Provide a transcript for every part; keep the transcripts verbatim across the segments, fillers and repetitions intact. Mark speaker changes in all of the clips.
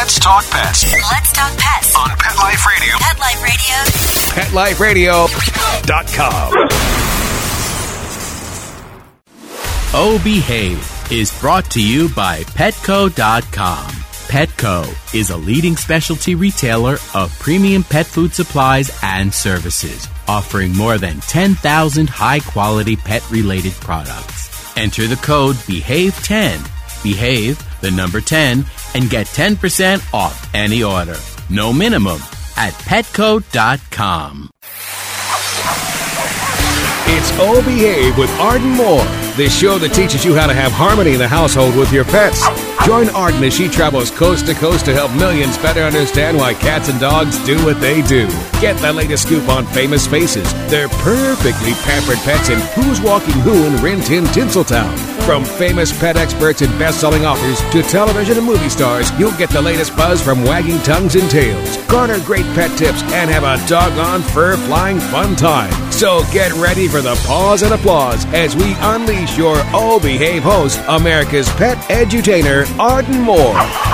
Speaker 1: Let's talk pets.
Speaker 2: Let's talk pets
Speaker 1: On Pet Life Radio.
Speaker 2: Pet Life Radio.
Speaker 1: Pet Life Radio dot com.
Speaker 3: Oh Behave is brought to you by Petco dot com. Petco is a leading specialty retailer of premium pet food supplies and services, offering more than ten thousand high-quality pet-related products. Enter the code behave ten, behave, the number ten, and get ten percent off any order. No minimum at Petco dot com.
Speaker 4: It's Oh Behave with Arden Moore, the show that teaches you how to have harmony in the household with your pets. Join Arden as she travels coast to coast to help millions better understand why cats and dogs do what they do. Get the latest scoop on famous faces, their perfectly pampered pets, and who's walking who in Rin Tin Tinseltown. From famous pet experts and best-selling authors to television and movie stars, you'll get the latest buzz from wagging tongues and tails. Garner great pet tips and have a doggone fur-flying fun time. So get ready for the pause and applause as we unleash your Oh Behave host, America's pet edutainer, Arden Moore.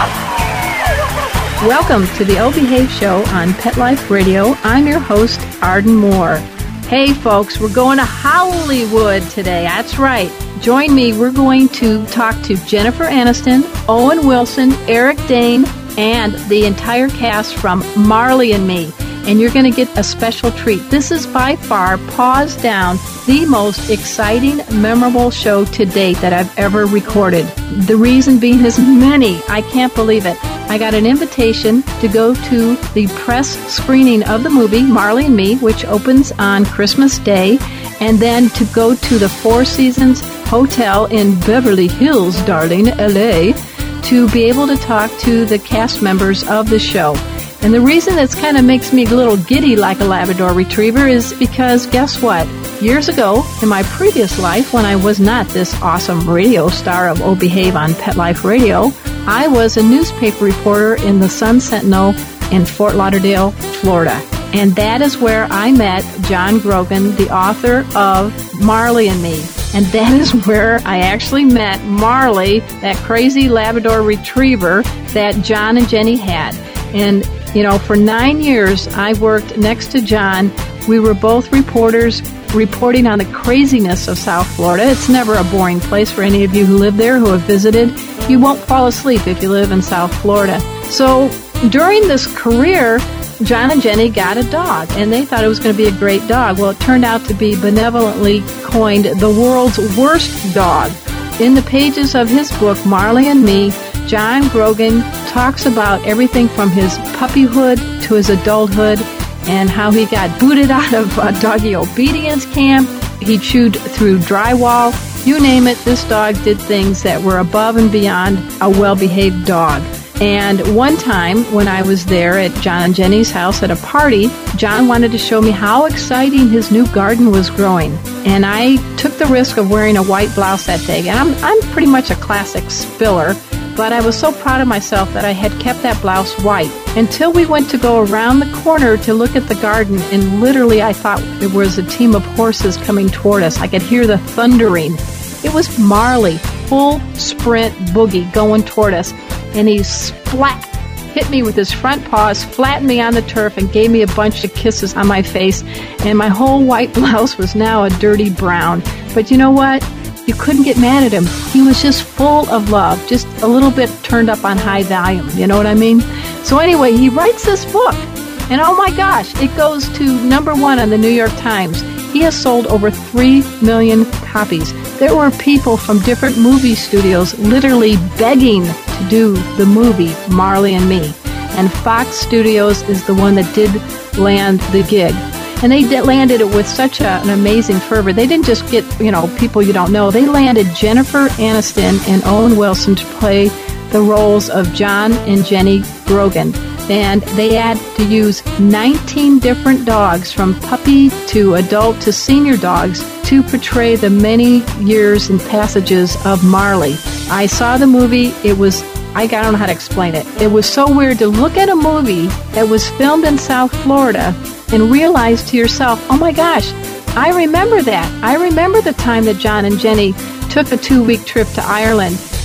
Speaker 5: Welcome to the Oh Behave Show on Pet Life Radio. I'm your host, Arden Moore. Hey folks, we're going to Hollywood today. That's right. Join me. We're going to talk to Jennifer Aniston, Owen Wilson, Eric Dane, and the entire cast from Marley and Me. And you're going to get a special treat. This is by far, paws down, the most exciting, memorable show to date that I've ever recorded. The reason being is many. I can't believe it. I got an invitation to go to the press screening of the movie Marley and Me, which opens on Christmas Day, and then to go to the Four Seasons Hotel in Beverly Hills, darling, L A, to be able to talk to the cast members of the show. And the reason this kind of makes me a little giddy like a Labrador Retriever is because, guess what? Years ago, in my previous life, when I was not this awesome radio star of Oh Behave on Pet Life Radio, I was a newspaper reporter in the Sun Sentinel in Fort Lauderdale, Florida. And that is where I met John Grogan, the author of Marley and Me. And that is where I actually met Marley, that crazy Labrador Retriever that John and Jenny had. And, you know, for nine years, I worked next to John. We were both reporters reporting on the craziness of South Florida. It's never a boring place for any of you who live there, who have visited. You won't fall asleep if you live in South Florida. So during this career, John and Jenny got a dog, and they thought it was going to be a great dog. Well, it turned out to be benevolently coined the world's worst dog. In the pages of his book, Marley and Me, John Grogan talks about everything from his puppyhood to his adulthood and how he got booted out of uh, doggy obedience camp. He chewed through drywall. You name it, this dog did things that were above and beyond a well-behaved dog. And one time when I was there at John and Jenny's house at a party, John wanted to show me how exciting his new garden was growing. And I took the risk of wearing a white blouse that day. And I'm, I'm pretty much a classic spiller, but I was so proud of myself that I had kept that blouse white until we went to go around the corner to look at the garden. And literally I thought there was a team of horses coming toward us. I could hear the thundering. It was Marley, full sprint boogie going toward us. And he splat, hit me with his front paws, flattened me on the turf, and gave me a bunch of kisses on my face. And my whole white blouse was now a dirty brown. But you know what? You couldn't get mad at him. He was just full of love, just a little bit turned up on high volume. You know what I mean? So anyway, he writes this book. And oh my gosh, it goes to number one on the New York Times. He has sold over three million copies. There were people from different movie studios literally begging to do the movie Marley and Me. And Fox Studios is the one that did land the gig. And they did, landed it with such a, an amazing fervor. They didn't just get, you know, people you don't know. They landed Jennifer Aniston and Owen Wilson to play the roles of John and Jenny Grogan. And they had to use nineteen different dogs, from puppy to adult to senior dogs, to portray the many years and passages of Marley. I saw the movie. It was, I don't know how to explain it. It was so weird to look at a movie that was filmed in South Florida and realize to yourself, oh my gosh, I remember that. I remember the time that John and Jenny took a two-week trip to Ireland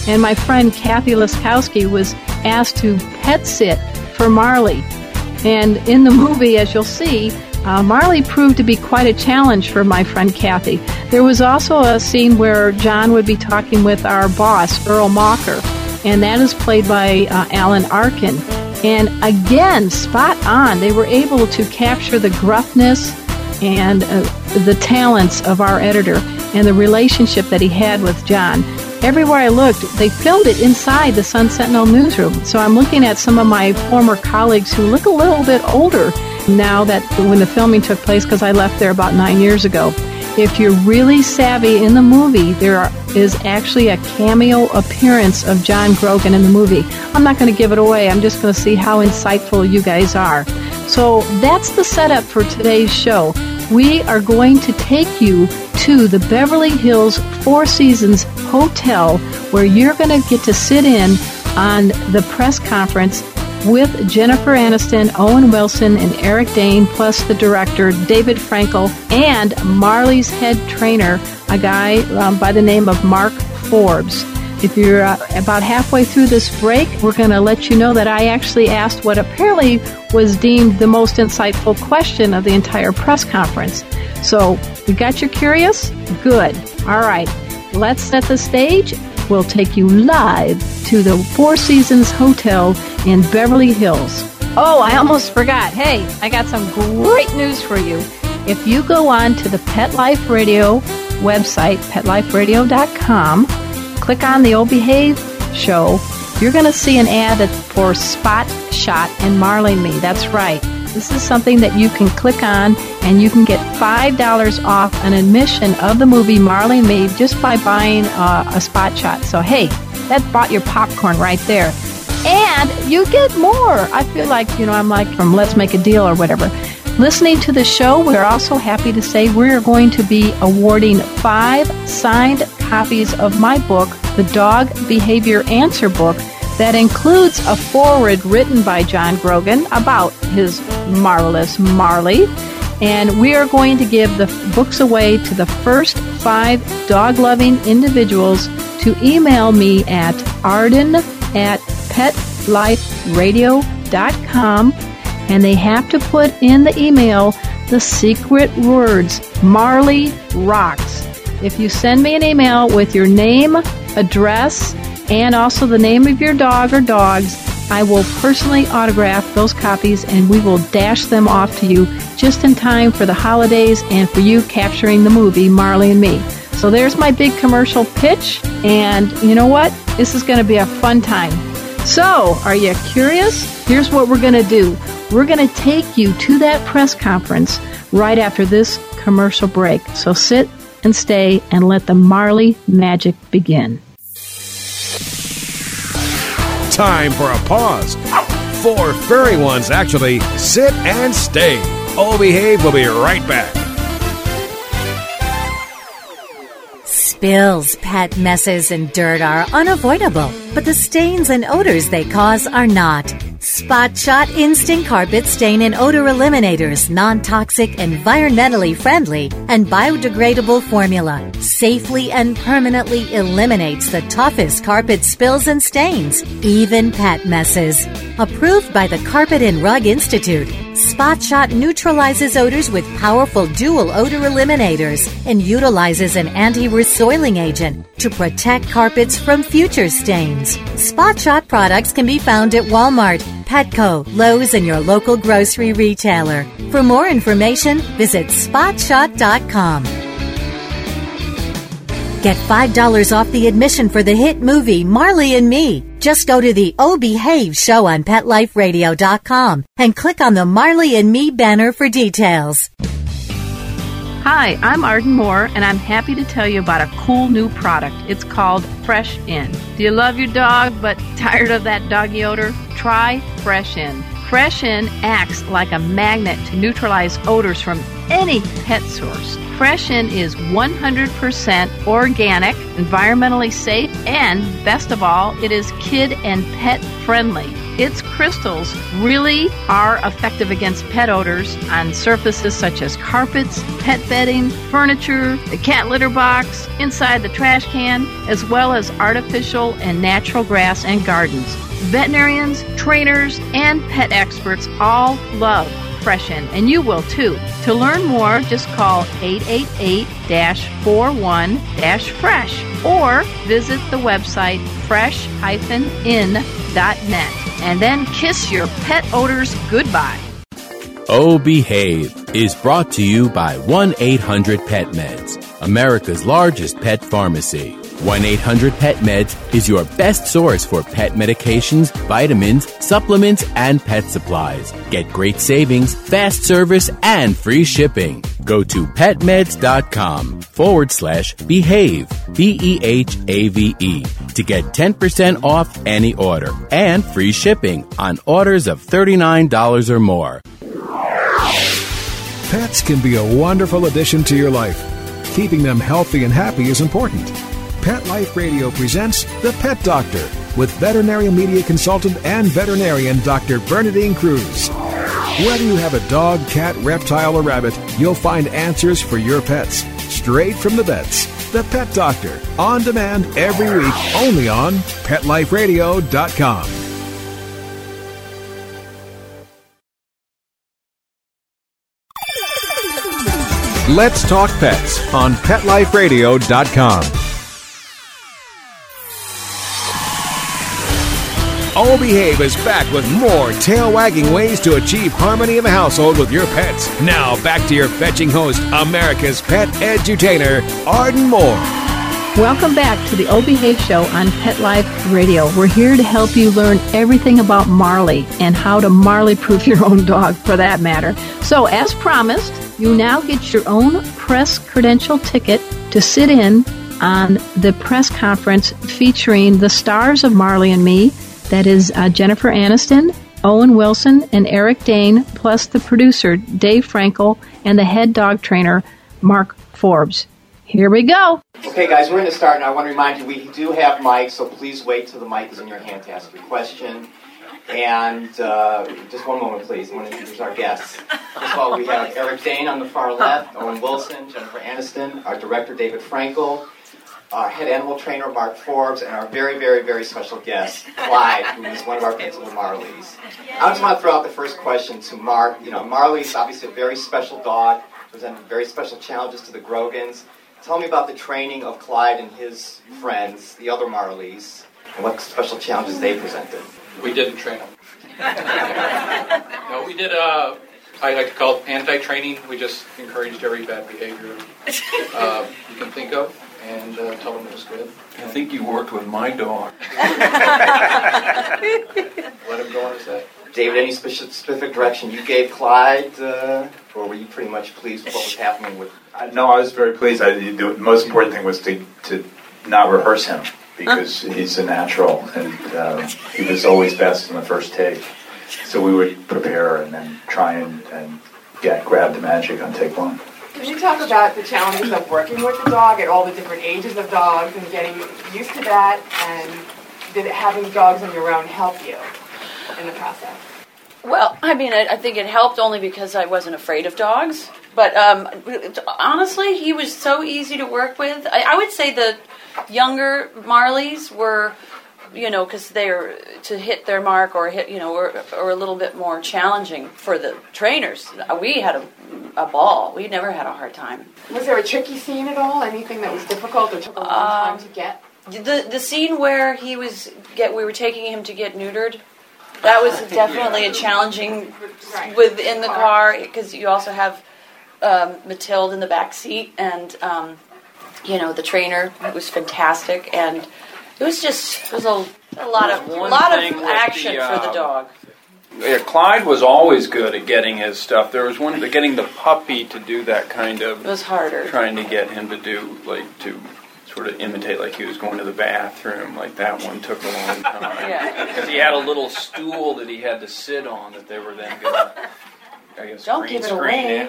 Speaker 5: and my friend Kathy Laskowski was asked to pet sit for Marley. And in the movie, as you'll see, uh, Marley proved to be quite a challenge for my friend Kathy. There was also a scene where John would be talking with our boss, Earl Mocker, and that is played by uh, Alan Arkin. And again, spot on. They were able to capture the gruffness and uh, the talents of our editor and the relationship that he had with John. Everywhere I looked, they filmed it inside the Sun Sentinel newsroom. So I'm looking at some of my former colleagues who look a little bit older now that when the filming took place, because I left there about nine years ago. If you're really savvy in the movie, there are, is actually a cameo appearance of John Grogan in the movie. I'm not going to give it away. I'm just going to see how insightful you guys are. So that's the setup for today's show. We are going to take you to the Beverly Hills Four Seasons Hotel, where you're going to get to sit in on the press conference with Jennifer Aniston, Owen Wilson, and Eric Dane, plus the director, David Frankel, and Marley's head trainer, a guy um, by the name of Mark Forbes. If you're uh, about halfway through this break, we're going to let you know that I actually asked what apparently was deemed the most insightful question of the entire press conference. So, you got you curious? Good. All right. Let's set the stage. We'll take you live to the Four Seasons Hotel in Beverly Hills. Oh, I almost forgot. Hey, I got some great news for you. If you go on to the Pet Life Radio website, pet life radio dot com, click on the Oh Behave show, you're going to see an ad that's for Spot Shot and Marley and Me. That's right. This is something that you can click on, and you can get five dollars off an admission of the movie Marley and Me just by buying uh, a Spot Shot. So, hey, that bought your popcorn right there. And you get more. I feel like, you know, I'm like from Let's Make a Deal or whatever. Listening to the show, we're also happy to say we're going to be awarding five signed copies of my book, The Dog Behavior Answer Book, that includes a foreword written by John Grogan about his marvelous Marley. And we are going to give the books away to the first five dog-loving individuals to email me at arden at pet life radio dot com. And they have to put in the email the secret words, Marley Rocks. If you send me an email with your name, address, and also the name of your dog or dogs, I will personally autograph those copies, and we will dash them off to you just in time for the holidays and for you capturing the movie Marley and Me. So there's my big commercial pitch, and you know what? This is going to be a fun time. So, are you curious? Here's what we're going to do. We're going to take you to that press conference right after this commercial break. So sit and stay and let the Marley magic begin.
Speaker 4: Time for a pause. Four furry ones actually sit and stay. Oh Behave will be right back.
Speaker 2: Spills, pet messes, and dirt are unavoidable, but the stains and odors they cause are not. Spot Shot Instant Carpet Stain and Odor Eliminators, non-toxic, environmentally friendly, and biodegradable formula safely and permanently eliminates the toughest carpet spills and stains, even pet messes. Approved by the Carpet and Rug Institute, Spot Shot neutralizes odors with powerful dual odor eliminators and utilizes an anti-resoiling agent to protect carpets from future stains. Spot Shot products can be found at Walmart, Petco, Lowe's, and your local grocery retailer. For more information, visit spot shot dot com. Get five dollars off the admission for the hit movie Marley and Me. Just go to the Oh Behave show on pet life radio dot com and click on the Marley and Me banner for details.
Speaker 5: Hi, I'm Arden Moore, and I'm happy to tell you about a cool new product. It's called Fresh In. Do you love your dog but tired of that doggy odor? Try Fresh In. Fresh In acts like a magnet to neutralize odors from any pet source. Fresh In is one hundred percent organic, environmentally safe, and best of all, it is kid and pet friendly. Its crystals really are effective against pet odors on surfaces such as carpets, pet bedding, furniture, the cat litter box, inside the trash can, as well as artificial and natural grass and gardens. Veterinarians, trainers, and pet experts all love Freshen, and you will too. To learn more, just call eight eight eight, four one, fresh or visit the website fresh dash in dot net and then kiss your pet odors goodbye.
Speaker 3: Oh Behave is brought to you by one eight hundred pet meds, America's largest pet pharmacy. one eight hundred pet meds is your best source for pet medications, vitamins, supplements, and pet supplies. Get great savings, fast service, and free shipping. Go to petmeds.com forward slash behave, B E H A V E, to get ten percent off any order and free shipping on orders of thirty-nine dollars or more.
Speaker 4: Pets can be a wonderful addition to your life. Keeping them healthy and happy is important. Pet Life Radio presents The Pet Doctor with veterinary media consultant and veterinarian Doctor Bernadine Cruz. Whether you have a dog, cat, reptile, or rabbit, you'll find answers for your pets straight from the vets. The Pet Doctor, on demand every week, only on pet life radio dot com. Let's Talk Pets on pet life radio dot com. Oh Behave is back with more tail-wagging ways to achieve harmony in the household with your pets. Now, back to your fetching host, America's pet edutainer, Arden Moore.
Speaker 5: Welcome back to the Oh Behave Show on Pet Life Radio. We're here to help you learn everything about Marley and how to Marley-proof your own dog, for that matter. So, as promised, you now get your own press credential ticket to sit in on the press conference featuring the stars of Marley and Me. That is uh, Jennifer Aniston, Owen Wilson, and Eric Dane, plus the producer, Dave Frankel, and the head dog trainer, Mark Forbes. Here we go.
Speaker 6: Okay, guys, we're going to start, and I want to remind you, we do have mics, so please wait till the mic is in your hand to ask your question. And uh, just one moment, please. I want to introduce our guests. First of all, we have Eric Dane on the far left, Owen Wilson, Jennifer Aniston, our director, David Frankel, our head animal trainer, Mark Forbes, and our very, very, very special guest, Clyde, who is one of our principal Marleys. I just want to throw out the first question to Mark. You know, Marley is obviously a very special dog, presenting very special challenges to the Grogans. Tell me about the training of Clyde and his friends, the other Marleys, and what special challenges they presented.
Speaker 7: We didn't train them. No, we did, uh, I like to call it anti-training. We just encouraged every bad behavior uh, you can think of and uh, tell them it was good.
Speaker 8: I think you worked with my dog.
Speaker 7: Let him go on his day.
Speaker 6: David, any specific, specific direction you gave Clyde, uh, or were you pretty much pleased with what was happening with?
Speaker 9: Uh, no, I was very pleased. I, the most important thing was to, to not rehearse him, because he's a natural, and uh, he was always best in the first take. So we would prepare and then try and, and get grab the magic on take one.
Speaker 10: Can you talk about the challenges of working with the dog at all the different ages of dogs and getting used to that, and did having dogs on your own help you in the process?
Speaker 11: Well, I mean, I, I think it helped only because I wasn't afraid of dogs. But um, honestly, he was so easy to work with. I, I would say the younger Marleys were, you know, because they're to hit their mark or hit, you know, or, or a little bit more challenging for the trainers. We had a, a ball. We never had a hard time.
Speaker 10: Was there a tricky scene at all? Anything that was difficult or took a long
Speaker 11: um,
Speaker 10: time to get?
Speaker 11: The the scene where he was get we were taking him to get neutered. That was definitely a challenging
Speaker 10: right.
Speaker 11: within the car, because you also have um, Mathilde in the back seat, and um, you know, the trainer was fantastic, and it was just it was a, a lot of a lot of action the, uh, for the dog.
Speaker 8: Yeah, Clyde was always good at getting his stuff. There was one getting the puppy to do that kind of.
Speaker 11: It was harder.
Speaker 8: Trying to get him to do like to. Sort of imitate like he was going to the bathroom. Like that one took a long time.
Speaker 11: Yeah.
Speaker 8: Because he had a little stool that he had to sit on that they were then going to, I guess,
Speaker 11: Don't
Speaker 8: green
Speaker 11: give it
Speaker 8: screen
Speaker 11: away.
Speaker 8: in.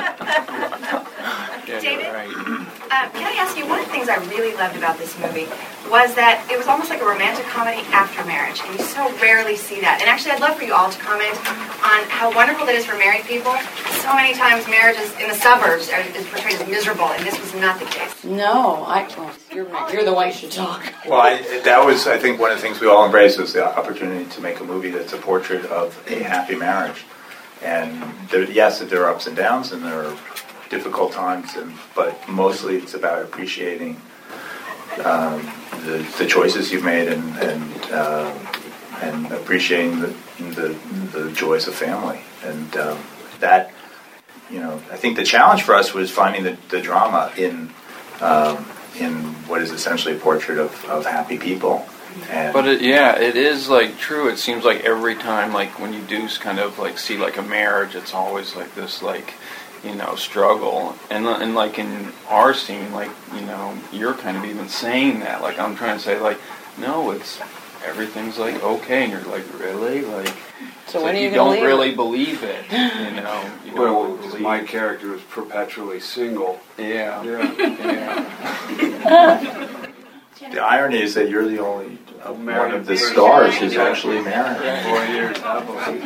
Speaker 12: Yeah, David, right. uh, can I ask you, one of the things I really loved about this movie was that it was almost like a romantic comedy after marriage, and you so rarely see that. And actually, I'd love for you all to comment on how wonderful that is for married people. So many times marriages in the suburbs are, is portrayed as miserable, and this was not the case.
Speaker 11: No, I, well, you're, you're the one who should talk.
Speaker 9: Well, I, that was, I think, one of the things we all embraced was the opportunity to make a movie that's a portrait of a happy marriage. And there, yes, there are ups and downs, and there are difficult times, and, but mostly it's about appreciating um, the, the choices you've made and and, uh, and appreciating the, the the joys of family. And um, that, you know, I think the challenge for us was finding the, the drama in um, in what is essentially a portrait of, of happy people. And
Speaker 8: but it, yeah, it is like true. It seems like every time, like when you do kind of like see like a marriage, it's always like this, like, you know, struggle. And and like in our scene, like, you know, you're kind of even saying that. Like I'm trying to say, like, no, it's everything's like okay, and you're like, really, like.
Speaker 11: So when
Speaker 8: like
Speaker 11: are you,
Speaker 8: you
Speaker 11: gonna
Speaker 8: don't
Speaker 11: leave?
Speaker 8: really believe it, you know. You don't
Speaker 13: Well,
Speaker 8: really
Speaker 13: because
Speaker 8: believe
Speaker 13: my
Speaker 8: it.
Speaker 13: character is perpetually single.
Speaker 8: Yeah.
Speaker 13: Yeah.
Speaker 8: Yeah.
Speaker 9: the irony is that you're the only uh, one
Speaker 13: Married.
Speaker 9: of the stars who's actually married.
Speaker 13: Four years happily.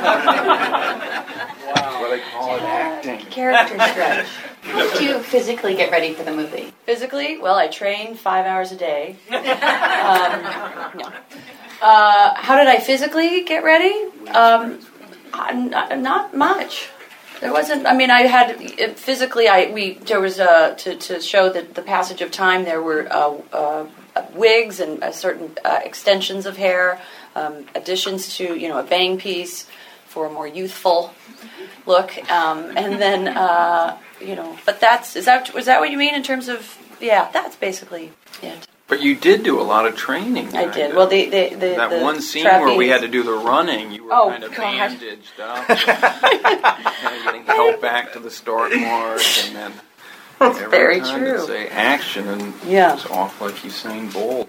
Speaker 8: Wow. What they call it, acting.
Speaker 11: Character stretch.
Speaker 14: How did you physically get ready for the movie?
Speaker 11: Physically, well, I train five hours a day. Um, no. Uh, how did I physically get ready? Um, not, not much. There wasn't. I mean, I had physically. I we there was uh, to to show that the passage of time. There were uh, uh, wigs and uh, certain uh, extensions of hair, um, additions to you know a bang piece for a more youthful look, um, and then uh, you know. But that's is that was that what you mean in terms of? Yeah, that's basically it.
Speaker 8: But you did do a lot of training.
Speaker 11: I did. Well, the the, the
Speaker 8: that
Speaker 11: the
Speaker 8: one scene
Speaker 11: trapeze.
Speaker 8: where we had to do the running, you were
Speaker 11: Oh,
Speaker 8: kind of
Speaker 11: God.
Speaker 8: bandaged up, kind of getting held back to the start mark, and then
Speaker 11: That's
Speaker 8: every
Speaker 11: very
Speaker 8: time
Speaker 11: true.
Speaker 8: to say action, and
Speaker 11: Yeah.
Speaker 8: it's off like Usain Bolt.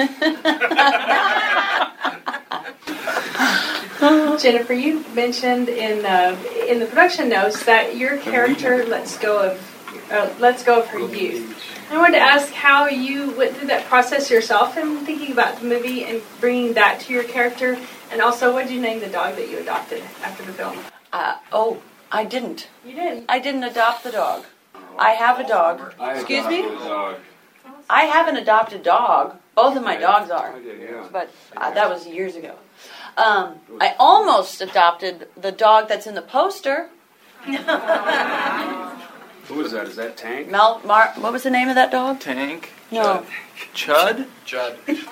Speaker 15: Jennifer, you mentioned in uh, in the production notes that your character lets go of uh, lets go of her youth. I wanted to ask how you went through that process yourself and thinking about the movie and bringing that to your character, and also what did you name the dog that you adopted after the film?
Speaker 11: Uh, oh, I didn't.
Speaker 15: You didn't?
Speaker 11: I didn't adopt the dog. I have a dog.
Speaker 13: I
Speaker 11: Excuse me?
Speaker 13: adopted a dog.
Speaker 11: I have an adopted dog. Both of my dogs are.
Speaker 13: I did, yeah.
Speaker 11: But uh, that was years ago. Um, I almost adopted the dog that's in the poster.
Speaker 13: Who is that? Is that Tank?
Speaker 11: Mel, Mar, what was the name of that dog?
Speaker 8: Tank?
Speaker 11: No.
Speaker 8: Chud?
Speaker 7: Judd.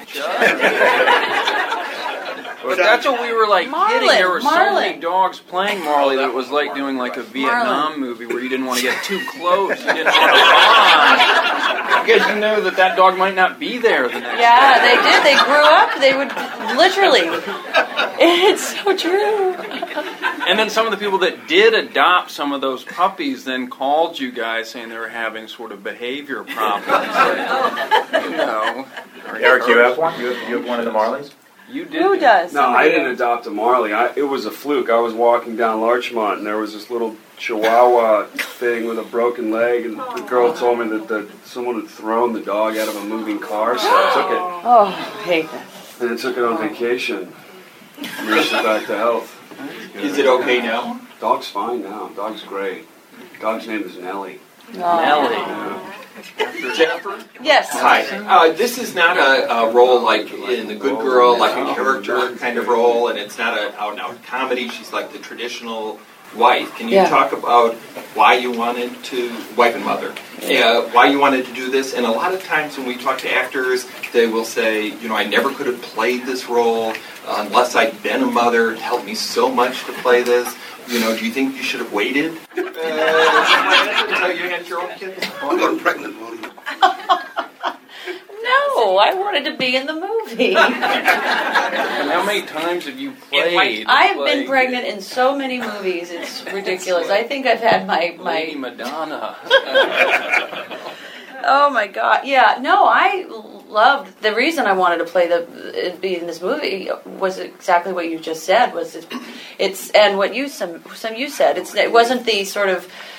Speaker 8: But that's what we were like
Speaker 11: Marlin,
Speaker 8: hitting. There were so
Speaker 11: Marlin.
Speaker 8: many dogs playing Marley that it was like doing like a Vietnam movie where you didn't want to get too close. You didn't want to run because you knew that that dog might not be there the next
Speaker 11: Yeah,
Speaker 8: day.
Speaker 11: they did. They grew up. They would literally. It's so true.
Speaker 8: And then some of the people that did adopt some of those puppies then called you guys saying they were having sort of behavior problems. Like, you know.
Speaker 9: Eric, you have one? You have, you have one of the Marleys?
Speaker 8: You did.
Speaker 11: Who does?
Speaker 13: No, I didn't adopt a Marley. I, it was a fluke. I was walking down Larchmont, and there was this little Chihuahua thing with a broken leg, and the girl told me that the, someone had thrown the dog out of a moving car, so I took it.
Speaker 11: Oh, I hate that.
Speaker 13: And I took it on vacation. Nursed it back to health.
Speaker 16: Is it okay now?
Speaker 13: Dog's fine now. Dog's great. Dog's name is Nellie.
Speaker 8: Nellie.
Speaker 13: Yeah.
Speaker 16: Jennifer?
Speaker 11: Yes.
Speaker 16: Hi. Uh, this is not a, a role like in The Good Girl, like a character kind of role, and it's not an out-and-out comedy. She's like the traditional wife. Can you
Speaker 11: Yeah.
Speaker 16: talk about why you wanted to, wife and mother, uh, why you wanted to do this? And a lot of times when we talk to actors, they will say, you know, I never could have played this role unless I'd been a mother. It helped me so much to play this. You know, do you think you should have waited uh, until you had your own kids?
Speaker 17: I got pregnant, Molly.
Speaker 11: No, I wanted to be in the movie.
Speaker 8: And how many times have you played?
Speaker 11: I have been
Speaker 8: like,
Speaker 11: pregnant in so many movies. It's ridiculous. I think I've had my
Speaker 8: Lady
Speaker 11: my.
Speaker 8: Madonna.
Speaker 11: Oh my God! Yeah, no, I loved the reason I wanted to play the be in this movie was exactly what you just said. Was it, it's and what you some some you said. It's it wasn't the sort of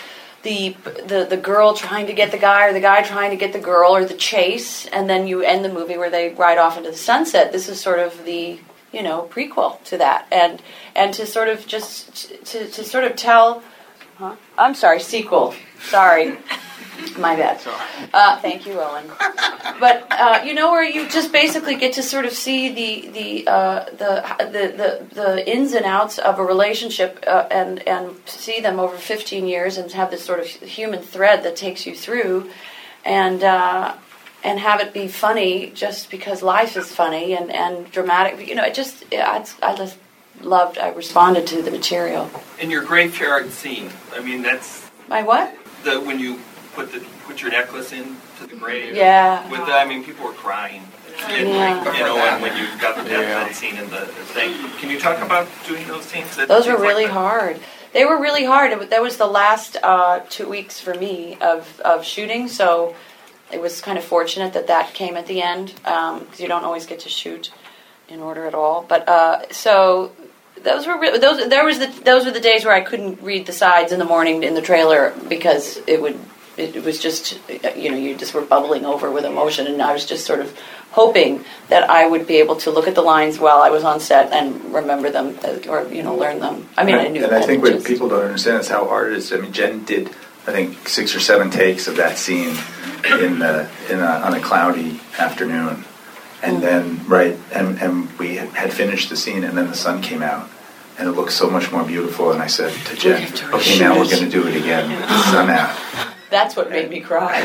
Speaker 11: the the the girl trying to get the guy, or the guy trying to get the girl, or the chase, and then you end the movie where they ride off into the sunset. This is sort of the, you know, prequel to that, and and to sort of just to to sort of tell. Huh? I'm sorry, sequel. Sorry. My bad. Uh, thank you, Owen. But uh, you know, where you just basically get to sort of see the the uh, the, the the the ins and outs of a relationship, uh, and and see them over fifteen years, and have this sort of human thread that takes you through, and uh, and have it be funny just because life is funny and, and dramatic. You know, it just I, I just loved. I responded to the material.
Speaker 16: In your graveyard scene, I mean, that's
Speaker 11: my what?
Speaker 16: The when you. Put the put your necklace in to the grave.
Speaker 11: Yeah.
Speaker 16: With the, I mean, people were crying. And,
Speaker 11: Yeah.
Speaker 16: You know, and when you got the deathbed scene and the, the thing. Can you talk about doing those scenes? That,
Speaker 11: Those were
Speaker 16: things like
Speaker 11: really
Speaker 16: that?
Speaker 11: hard. They were really hard. It, wa- that was the last uh, two weeks for me of, of shooting, so it was kind of fortunate that that came at the end, because you don't always get to shoot in order at all. But uh, so those were re- those. There was the those were the days where I couldn't read the sides in the morning in the trailer because it would. It was just, you know, you just were bubbling over with emotion, and I was just sort of hoping that I would be able to look at the lines while I was on set and remember them, or, you know, learn them. I mean,
Speaker 9: and
Speaker 11: I knew
Speaker 9: And I think what
Speaker 11: just,
Speaker 9: people don't understand is how hard it is. I mean, Jen did, I think, six or seven takes of that scene in the, in a, on a cloudy afternoon. And then, right, and, and we had finished the scene, and then the sun came out. And it looked so much more beautiful, and I said to Jen, okay, now we're going to do it again with the sun out.
Speaker 11: That's what made me cry.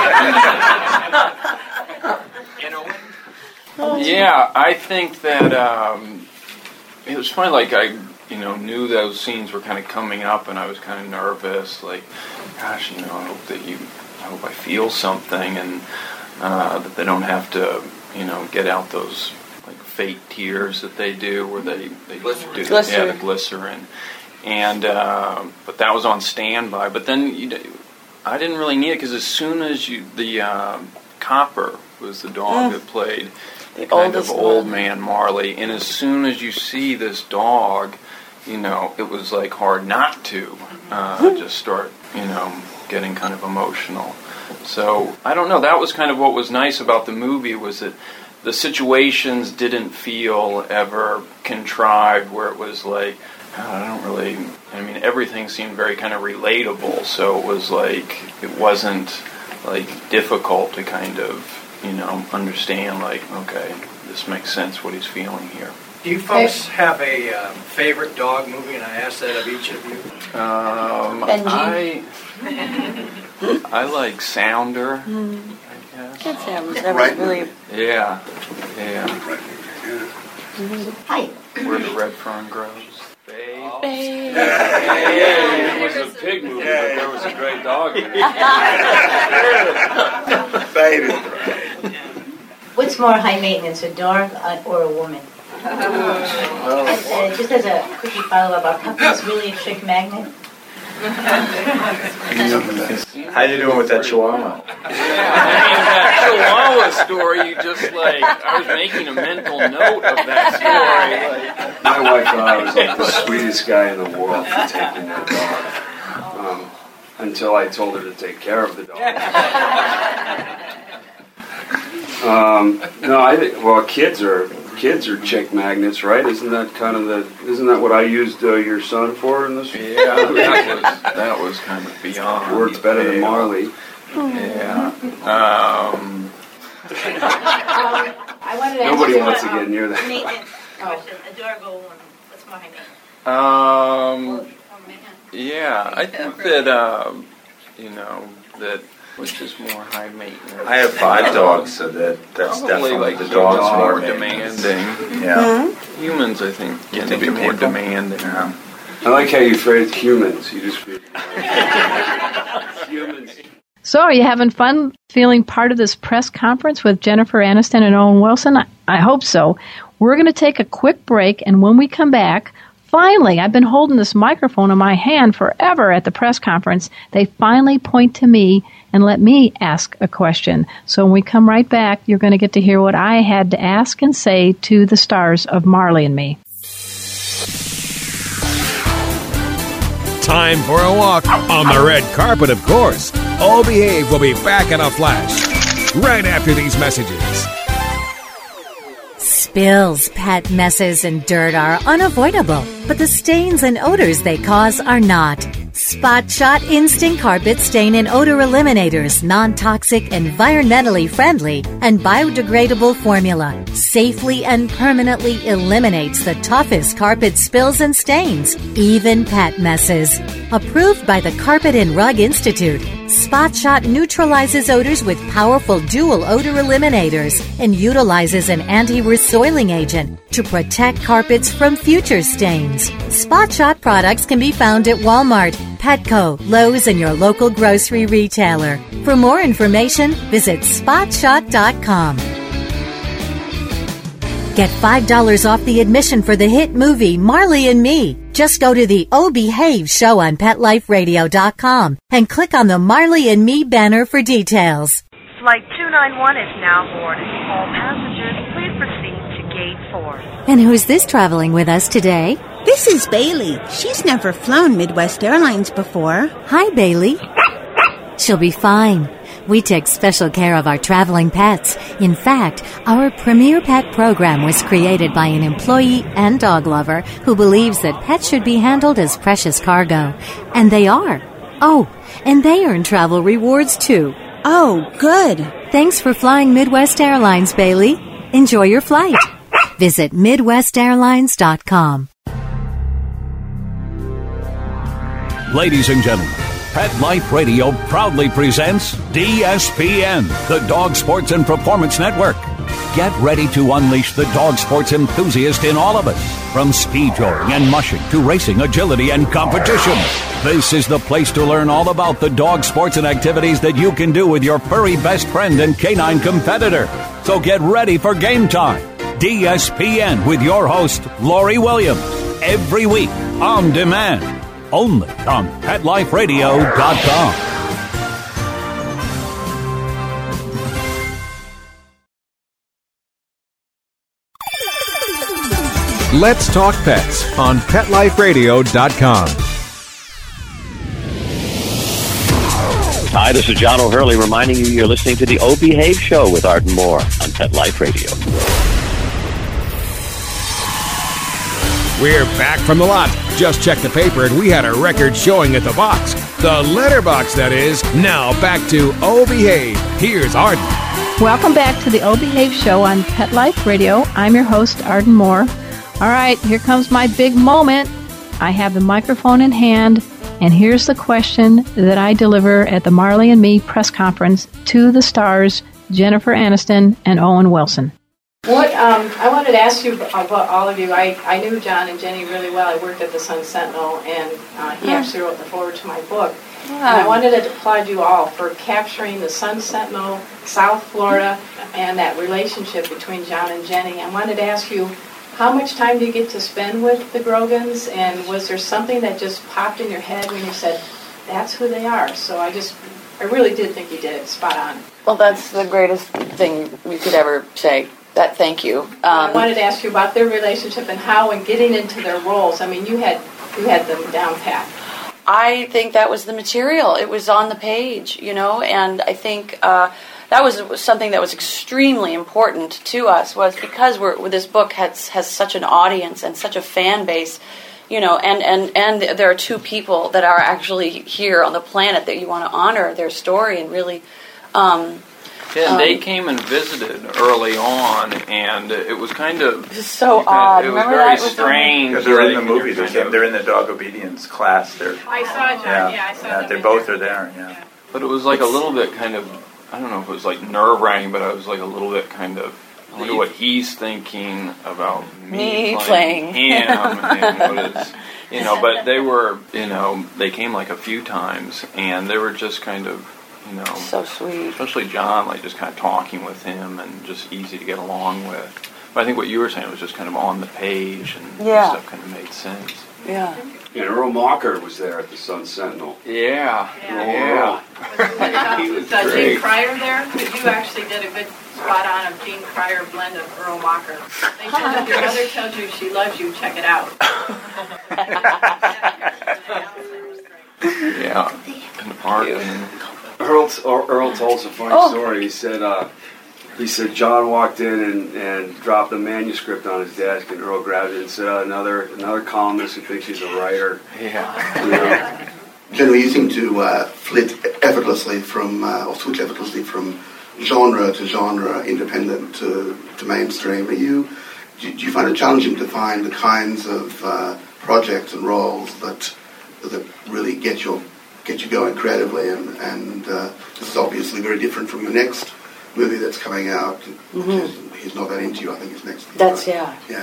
Speaker 8: Yeah, I think that um, it was funny. Like I, you know, knew those scenes were kind of coming up, and I was kind of nervous. Like, gosh, you know, I hope that you, I hope I feel something, and uh, that they don't have to, you know, get out those like fake tears that they do, where they they
Speaker 16: Glycerin.
Speaker 8: do,
Speaker 11: Glycerin.
Speaker 8: yeah, the glycerin. And uh, but that was on standby. But then you. I didn't really need it because as soon as you, the um, Copper was the dog
Speaker 11: Mm.
Speaker 8: that played the,
Speaker 11: The
Speaker 8: kind of
Speaker 11: oldest
Speaker 8: old
Speaker 11: one.
Speaker 8: man Marley, and as soon as you see this dog, you know, it was like hard not to uh, just start, you know, getting kind of emotional. So I don't know. That was kind of what was nice about the movie, was that the situations didn't feel ever contrived, where it was like, I don't really, I mean, everything seemed very kind of relatable, so it was like, it wasn't, like, difficult to kind of, you know, understand, like, okay, this makes sense what he's feeling here.
Speaker 17: Do you folks have a um, favorite dog movie, and I ask that of each of you?
Speaker 8: Um,
Speaker 11: Benji.
Speaker 8: I, I like Sounder,
Speaker 11: Mm.
Speaker 8: I guess.
Speaker 11: That was, that was really...
Speaker 8: Yeah, yeah.
Speaker 14: Hi.
Speaker 8: Where the red fern grows.
Speaker 11: Babe.
Speaker 13: Yeah, it was a pig movie, but there was a great dog in it.
Speaker 9: Baby.
Speaker 14: What's more high maintenance, a dog uh, or a woman? And, uh, just as a quickie follow-up, are puppies really a trick magnet?
Speaker 9: How you doing with that Chihuahua?
Speaker 8: That Chihuahua story, you just like, I was making a mental note of that story. Like,
Speaker 13: My wife thought I was like the sweetest guy in the world for taking that dog, um, until I told her to take care of the dog. Um, no, I think, well, kids are kids are chick magnets, right? Isn't that kind of the? Isn't that what I used uh, your son for in this?
Speaker 8: Yeah, that was that was kind of beyond.
Speaker 13: Worked better than Marley.
Speaker 8: Yeah. Um,
Speaker 14: I wanted to ask
Speaker 13: Nobody
Speaker 14: you,
Speaker 13: wants to
Speaker 14: um,
Speaker 13: get near that.
Speaker 14: Maintenance question. A dog or a woman? What's more high maintenance?
Speaker 8: um, yeah, I think that um, you know that which is more high maintenance.
Speaker 9: I have five dogs, so that that's
Speaker 8: Probably
Speaker 9: definitely
Speaker 8: like
Speaker 9: the dog's
Speaker 8: dogs
Speaker 9: more
Speaker 8: more
Speaker 9: maintenance.
Speaker 8: demanding.
Speaker 9: Yeah.
Speaker 8: Humans, I think,
Speaker 9: You
Speaker 8: tend
Speaker 9: think
Speaker 8: to be
Speaker 9: of
Speaker 8: more
Speaker 9: people?
Speaker 8: demanding.
Speaker 9: Yeah.
Speaker 13: I like how you phrased humans. You just humans.
Speaker 5: So, are you having fun feeling part of this press conference with Jennifer Aniston and Owen Wilson? I, I hope so. We're going to take a quick break, and when we come back, finally, I've been holding this microphone in my hand forever at the press conference. They finally point to me and let me ask a question. So when we come right back, you're going to get to hear what I had to ask and say to the stars of Marley and Me.
Speaker 4: time for a walk on the red carpet, of course. Oh Behave will be back in a flash right after these messages.
Speaker 2: Spills, pet messes, and dirt are unavoidable, but the stains and odors they cause are not. Spot Shot Instant Carpet Stain and Odor Eliminators, non-toxic, environmentally friendly, and biodegradable formula safely and permanently eliminates the toughest carpet spills and stains, even pet messes. Approved by the Carpet and Rug Institute, Spot Shot neutralizes odors with powerful dual odor eliminators and utilizes an anti-resoiling agent to protect carpets from future stains. Spot Shot products can be found at Walmart, Petco, Lowe's, and your local grocery retailer. For more information, visit spot shot dot com. Get five dollars off the admission for the hit movie Marley and Me. Just go to the Oh Behave show on pet life radio dot com and click on the Marley and Me banner for details.
Speaker 18: Flight two nine one is now boarding. All passengers, please proceed to gate four.
Speaker 2: And who's this traveling with us today?
Speaker 19: This is Bailey. She's never flown Midwest Airlines before.
Speaker 2: Hi, Bailey. She'll be fine. We take special care of our traveling pets. In fact, our Premier Pet program was created by an employee and dog lover who believes that pets should be handled as precious cargo. And they are. Oh, and they earn travel rewards too.
Speaker 19: Oh, good.
Speaker 2: Thanks for flying Midwest Airlines, Bailey. Enjoy your flight. Visit midwest airlines dot com.
Speaker 20: Ladies and gentlemen, Pet Life Radio proudly presents D S P N, the Dog Sports and Performance Network. Get ready to unleash the dog sports enthusiast in all of us, from ski joring and mushing to racing, agility, and competition. This is the place to learn all about the dog sports and activities that you can do with your furry best friend and canine competitor. So get ready for game time. D S P N with your host, Lori Williams, every week on demand. Only on pet life radio dot com.
Speaker 4: Let's Talk Pets on pet life radio dot com.
Speaker 21: Hi, this is John O'Hurley reminding you you're listening to the Oh Behave Show with Arden Moore on Pet Life Radio.
Speaker 4: We're back from the lot. Just checked the paper and we had a record showing at the box. The letterbox, that is. Now back to Oh Behave. Here's Arden.
Speaker 5: Welcome back to the Oh Behave Show on Pet Life Radio. I'm your host, Arden Moore. All right, here comes my big moment. I have the microphone in hand, and here's the question that I deliver at the Marley and Me press conference to the stars, Jennifer Aniston and Owen Wilson.
Speaker 22: What um, I wanted to ask you about all of you. I, I knew John and Jenny really well. I worked at the Sun Sentinel, and uh, he
Speaker 11: Yeah.
Speaker 22: actually wrote the foreword to my book.
Speaker 11: Wow.
Speaker 22: And I wanted to applaud you all for capturing the Sun Sentinel, South Florida, and that relationship between John and Jenny. I wanted to ask you, how much time do you get to spend with the Grogans, and was there something that just popped in your head when you said, that's who they are? So I just, I really did think you did it spot on.
Speaker 11: Well, that's the greatest thing you could ever say. That thank you. Um,
Speaker 22: I wanted to ask you about their relationship and how, in getting into their roles. I mean, you had you had them down pat.
Speaker 11: I think that was the material. It was on the page, you know, and I think uh, that was something that was extremely important to us, was because we're, this book has has such an audience and such a fan base, you know, and, and, and there are two people that are actually here on the planet that you want to honor their story and really... Um,
Speaker 8: Yeah,
Speaker 11: um,
Speaker 8: they came and visited early on, and it was kind of
Speaker 11: This is so odd.
Speaker 8: It was
Speaker 11: Remember
Speaker 8: very
Speaker 11: that? It was
Speaker 8: strange.
Speaker 9: Because they're in the
Speaker 8: like,
Speaker 9: movie.
Speaker 8: you're
Speaker 9: They
Speaker 8: kind
Speaker 9: came,
Speaker 8: of-
Speaker 9: they're in the dog obedience class. They're,
Speaker 22: I saw John.
Speaker 9: yeah,
Speaker 22: Yeah, I saw
Speaker 9: yeah,
Speaker 22: them
Speaker 9: they
Speaker 22: in
Speaker 9: both
Speaker 22: there.
Speaker 9: are there. Yeah.
Speaker 8: But it was like a little bit kind of, I don't know if it was like nerve-wracking, but I was like a little bit kind of, I wonder what he's thinking about me,
Speaker 11: Me
Speaker 8: playing,
Speaker 11: playing.
Speaker 8: him, and what is, you know, but they were, you know, they came like a few times, and they were just kind of, you know,
Speaker 11: so sweet.
Speaker 8: Especially John, like just kind of talking with him and just easy to get along with. But I think what you were saying was just kind of on the page and
Speaker 13: Yeah.
Speaker 8: stuff kind of made sense.
Speaker 11: Yeah.
Speaker 13: And Earl Mocker was there at the Sun Sentinel.
Speaker 8: Yeah.
Speaker 13: Yeah.
Speaker 22: Was, was uh, Gene Cryer there? Because you actually did a good spot on of Gene Cryer blend of Earl Mocker. They said if your mother tells you she loves you, check it out.
Speaker 8: Mark.
Speaker 13: Earl, Earl told us a funny
Speaker 11: Oh.
Speaker 13: story. He said, uh, he said John walked in and, and dropped a manuscript on his desk, and Earl grabbed it and said, oh, another another columnist who thinks he's a writer.
Speaker 8: Yeah.
Speaker 13: You know?
Speaker 1: Generally, you seem to uh, flit effortlessly from, uh, or switch effortlessly from genre to genre, independent to, to mainstream. Are you, do you find it challenging to find the kinds of uh, projects and roles that that really get your get you going creatively? And, and uh, this is obviously very different from your next movie that's coming out.
Speaker 11: Mm-hmm.
Speaker 1: He's Not That Into You, I think is next.
Speaker 11: That's, yeah.
Speaker 1: Yeah.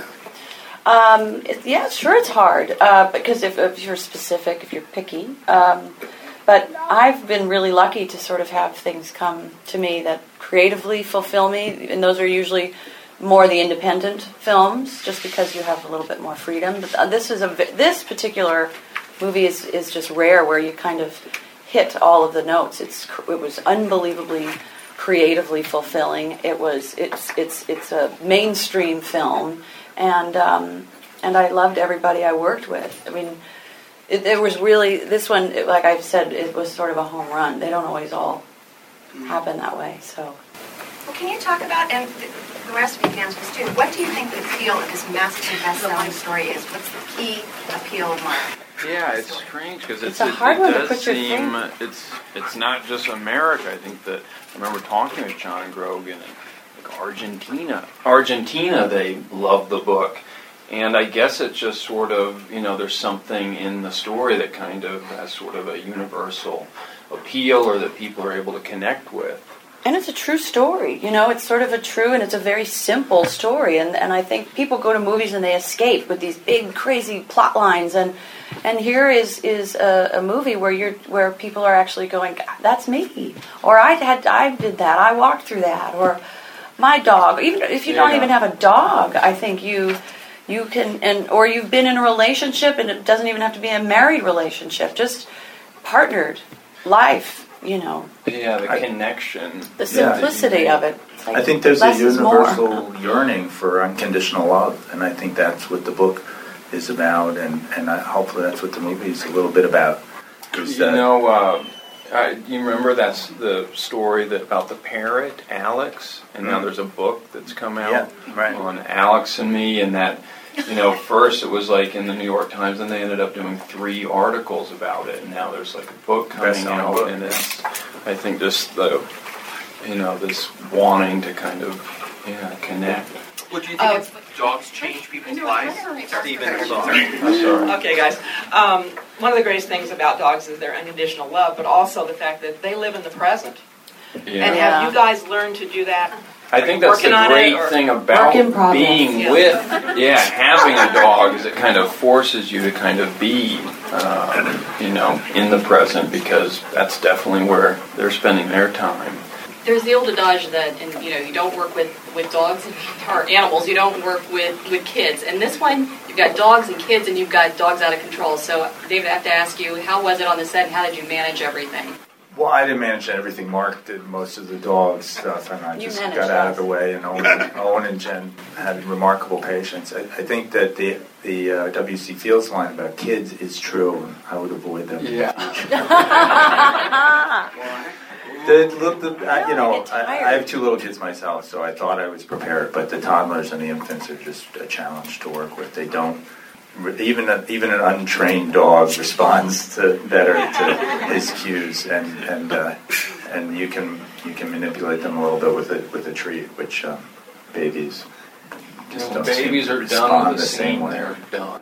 Speaker 11: Um, it, yeah, sure, it's hard uh, because if, if you're specific, if you're picky. Um, but I've been really lucky to sort of have things come to me that creatively fulfill me, and those are usually more the independent films, just because you have a little bit more freedom. But uh, this is a this particular movie is is just rare, where you kind of hit all of the notes. It's it was unbelievably creatively fulfilling. It was it's it's it's a mainstream film. And um, and I loved everybody I worked with. I mean, it, it was really, this one, it, like I've said, it was sort of a home run. They don't always all happen that way. So,
Speaker 12: Well, can you talk about, and the rest of you fans will too, what do you think the appeal of this massively best-selling story is? What's the key appeal of Mark?
Speaker 8: Yeah, it's strange because
Speaker 11: It's
Speaker 8: it's,
Speaker 11: a
Speaker 8: it,
Speaker 11: hard
Speaker 8: it
Speaker 11: one to
Speaker 8: does
Speaker 11: put your
Speaker 8: seem
Speaker 11: thing-
Speaker 8: it's it's not just America. I think that I remember talking with John Grogan and like Argentina. Argentina, they love the book, and I guess it's just sort of, you know, there's something in the story that kind of has sort of a universal appeal, or that people are able to connect with.
Speaker 11: and it's a true story. You know, it's sort of a true, and it's a very simple story. And and I think people go to movies and they escape with these big, crazy plot lines. And and here is is a, a movie where you're where people are actually going, that's me, or I had I did that, I walked through that, or my dog. Even if you don't
Speaker 8: Yeah.
Speaker 11: even have a dog, I think you you can, and or you've been in a relationship, and it doesn't even have to be a married relationship, just partnered life. You know,
Speaker 8: Yeah, the connection.
Speaker 11: the simplicity of it. It's like
Speaker 9: I think there's a
Speaker 11: less is more.
Speaker 9: universal yearning for unconditional love, and I think that's what the book is about, and, and I, hopefully that's what the movie is a little bit about. Is
Speaker 8: You
Speaker 9: that-
Speaker 8: know, uh, I, you remember that's the story that about the parrot, Alex, and now
Speaker 9: Mhm.
Speaker 8: there's a book that's come out
Speaker 9: Yeah, right.
Speaker 8: on Alex and me, and that, you know, first it was like in the New York Times, and they ended up doing three articles about it, and now there's like a book coming
Speaker 9: Best-selling
Speaker 8: out,
Speaker 9: book.
Speaker 8: and it's, I think, just the, you know, this wanting to kind of, yeah, connect.
Speaker 3: What do you think it's, dogs change people's lives? Steven, sorry.
Speaker 8: I'm sorry.
Speaker 3: Okay, guys. Um, one of the greatest things about dogs is their unconditional love, but also the fact that they live in the present.
Speaker 8: Yeah.
Speaker 3: And have you guys learned to do that?
Speaker 8: I think that's the
Speaker 3: Working on
Speaker 8: great
Speaker 3: it, or-
Speaker 8: thing about
Speaker 3: Work in progress.
Speaker 8: being
Speaker 3: Yeah.
Speaker 8: with, yeah, having a dog is it kind of forces you to kind of be, um, you know, in the present, because that's definitely where they're spending their time.
Speaker 23: There's the old adage that, and you know, you don't work with, with dogs or animals. You don't work with, with kids. And this one, you've got dogs and kids, and you've got dogs out of control. So, David, I have to ask you, how was it on the set, and how did you manage everything?
Speaker 9: Well, I didn't manage everything. Mark did most of the dog stuff, and I
Speaker 23: You
Speaker 9: just
Speaker 23: managed
Speaker 9: got out of
Speaker 23: us.
Speaker 9: the way. And Owen, Owen and Jen had remarkable patience. I, I think that the the uh, W C Fields line about kids is true, and I would avoid them.
Speaker 8: Yeah.
Speaker 9: The, the, the, uh, you know, I, I have two little kids myself, so I thought I was prepared. But the toddlers and the infants are just a challenge to work with. They don't. Even a, even an untrained dog responds to better to his cues, and and uh, and you can you can manipulate them a little bit with a with a treat, which um, babies just
Speaker 8: You know,
Speaker 9: don't seem
Speaker 8: babies
Speaker 9: to
Speaker 8: are
Speaker 9: respond
Speaker 8: done with
Speaker 9: the
Speaker 8: the
Speaker 9: same
Speaker 8: scene,
Speaker 9: way.
Speaker 8: they're done.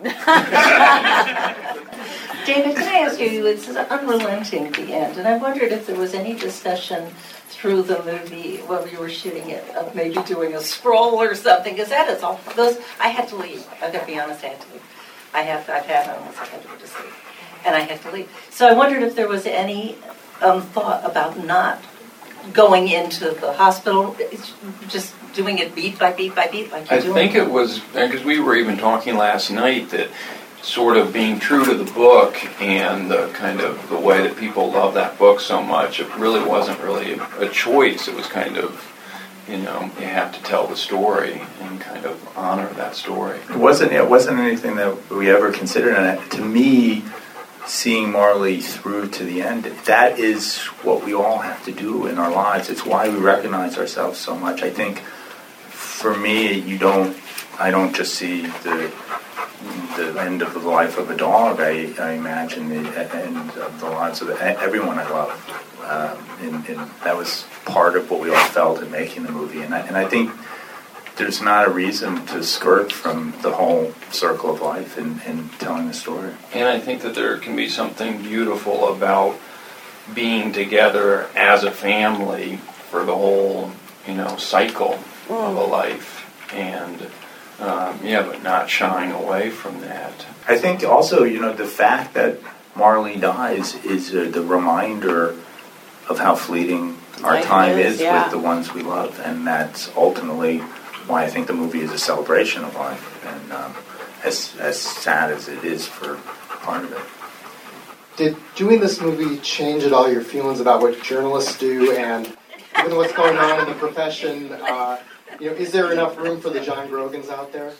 Speaker 24: David, can I ask you, it's unrelenting at the end, and I wondered if there was any discussion through the movie while you were shooting it of maybe doing a scroll or something, because that is all, those, I had to leave, I've got to be honest, I had to leave. I have, I've had almost, I had to go to sleep, and I had to leave. So I wondered if there was any um, thought about not going into the hospital, just doing it beat by beat by beat like you're
Speaker 8: I
Speaker 24: doing.
Speaker 8: think it was, because we were even talking last night, that sort of being true to the book and the kind of the way that people love that book so much, it really wasn't really a, a choice. It was kind of, you know, you have to tell the story and kind of honor that story.
Speaker 9: It wasn't. It wasn't anything that we ever considered. And it- to me, seeing Marley through to the end, that is what we all have to do in our lives. It's why we recognize ourselves so much. I think for me, you don't, I don't just see the the end of the life of a dog. I, I imagine the end of the lives of everyone I love. Um, and, and that was part of what we all felt in making the movie. And I, and I think there's not a reason to skirt from the whole circle of life in, in telling the story.
Speaker 8: And I think that there can be something beautiful about being together as a family for the whole, you know, cycle mm. of a life. And, um, yeah, but not shying away from that.
Speaker 9: I think also, you know, the fact that Marley dies is uh, the reminder of how fleeting our
Speaker 11: Life
Speaker 9: time
Speaker 11: is,
Speaker 9: is
Speaker 11: yeah.
Speaker 9: with the ones we love. And that's ultimately why I think the movie is a celebration of life, and um, as as sad as it is for part of it.
Speaker 6: Did doing this movie change at all your feelings about what journalists do, and given what's going on in the profession, uh, you know, is there enough room for the John Grogans out there?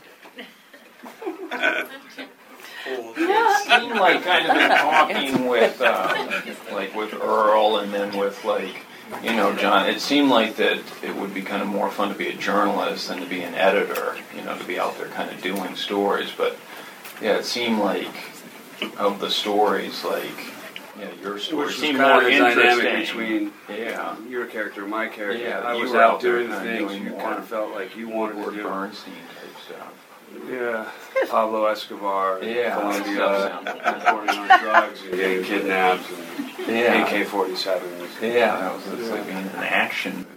Speaker 8: It seemed like kind of in talking with, uh, like with Earl, and then with like. You know, John, it seemed like that it would be kind of more fun to be a journalist than to be an editor, you know, to be out there kind of doing stories. But, yeah, it seemed like, of the stories, like, yeah, your story
Speaker 13: Which
Speaker 8: seemed
Speaker 13: was
Speaker 8: more
Speaker 13: kind of a
Speaker 8: interesting.
Speaker 13: dynamic between
Speaker 8: yeah.
Speaker 13: your character and my character.
Speaker 8: Yeah,
Speaker 13: I
Speaker 8: you
Speaker 13: was
Speaker 8: were
Speaker 13: out
Speaker 8: out there
Speaker 13: doing the
Speaker 8: kind of
Speaker 13: things
Speaker 8: doing
Speaker 13: you
Speaker 8: more
Speaker 13: kind of felt like you wanted
Speaker 8: Woodward
Speaker 13: to do.
Speaker 8: Bernstein type stuff.
Speaker 13: Yeah, Pablo Escobar,
Speaker 8: Yeah,
Speaker 13: Colombia, reporting on drugs and getting kidnapped, and
Speaker 8: Yeah.
Speaker 13: A K forty-sevens.
Speaker 8: Yeah, that was just like being an action movie.